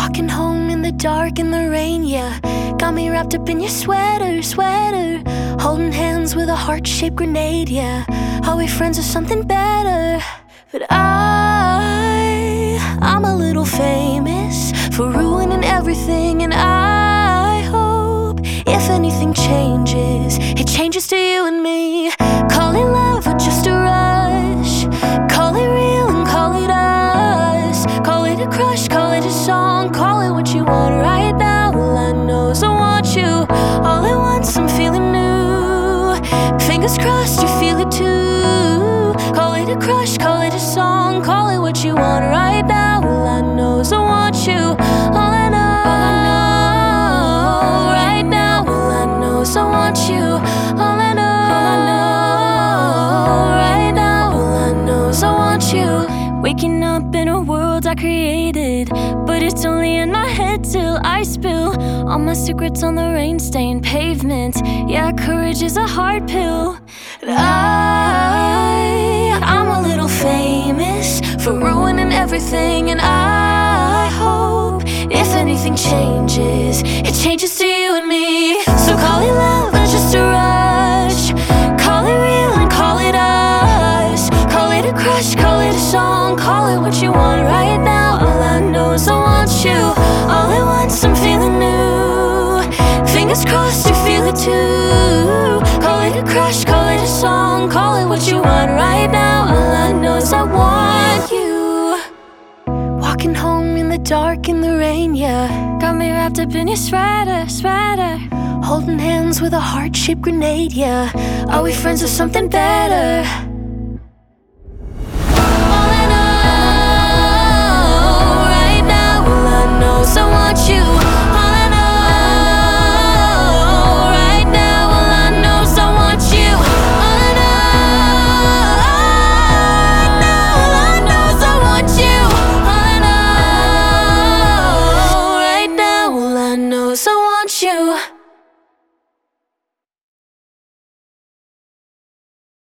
Walking home in the dark in the rain, yeah. Got me wrapped up in your sweater, sweater. Holding hands with a heart-shaped grenade, yeah. Are we friends or something better? But I'm a little famous for ruining everything, and I hope if anything changes, it changes to you and me. Call it love or just a rush, call it real and call it us. Call it a crush, call it a song, call it what you want right now. All I know is I want you. All at once I'm feeling new. Fingers crossed you feel it too. Call it a crush, call it a song, call it what you want right now. All I know is I want you. All I know right now. All I know is I want you. All I know right now. All I know is I want you. Waking up in a world I created, but it's only in my head till I spill all my secrets on the rain-stained pavement. Yeah, courage is a hard pill. And I'm a little famous for ruining everything, and I hope if anything changes, it changes to you and me. So call it love or just a rush, call it real and call it us. Call it a crush, call it a song, call it what you want right now. All I know is I want you. All at once I'm feeling new. Fingers crossed you feel it too. Call it a crush, call it a song, call it what you want right now. All I know is I want you. Walking home in the dark in the rain, yeah. Got me wrapped up in your sweater, sweater. Holding hands with a heart-shaped grenade, yeah. Are we friends or something better?